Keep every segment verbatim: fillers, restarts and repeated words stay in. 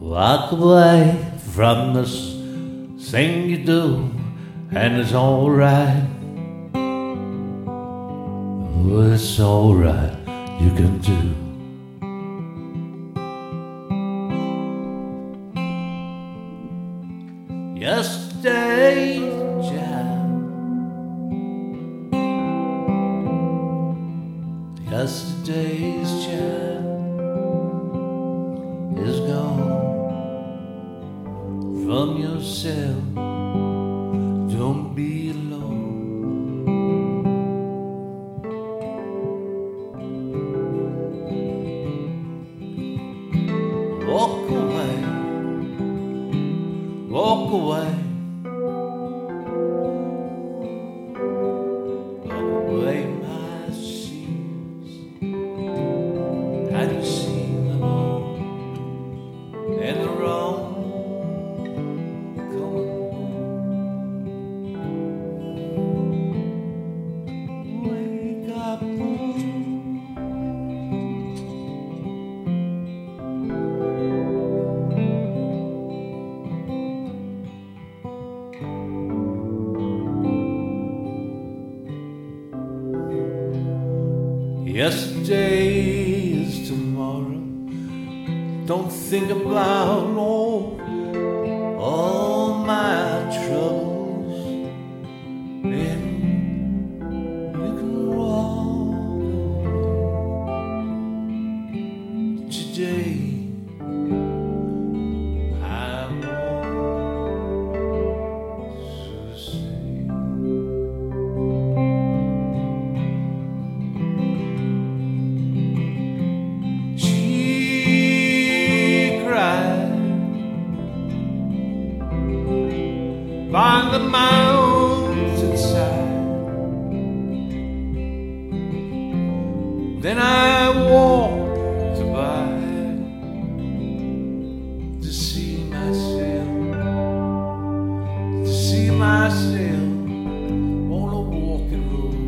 Walk away from this thing you do, and it's alright. Oh, it's alright, you can do. Yesterday's child, yesterday's child is gone from yourself. Don't be alone. Walk away, walk away, walk away my sheets. Have you seen them all? And the wrong coming home. Wake up, yesterday is tomorrow. Don't think about all, all my troubles. Then you can walk away. Today I want to say, find the mountainside. Then I walked by to see myself, to see myself on a walking road.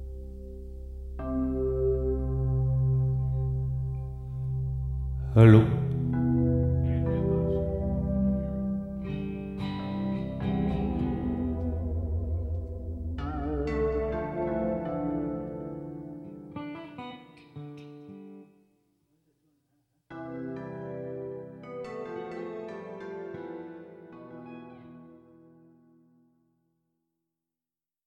Hello.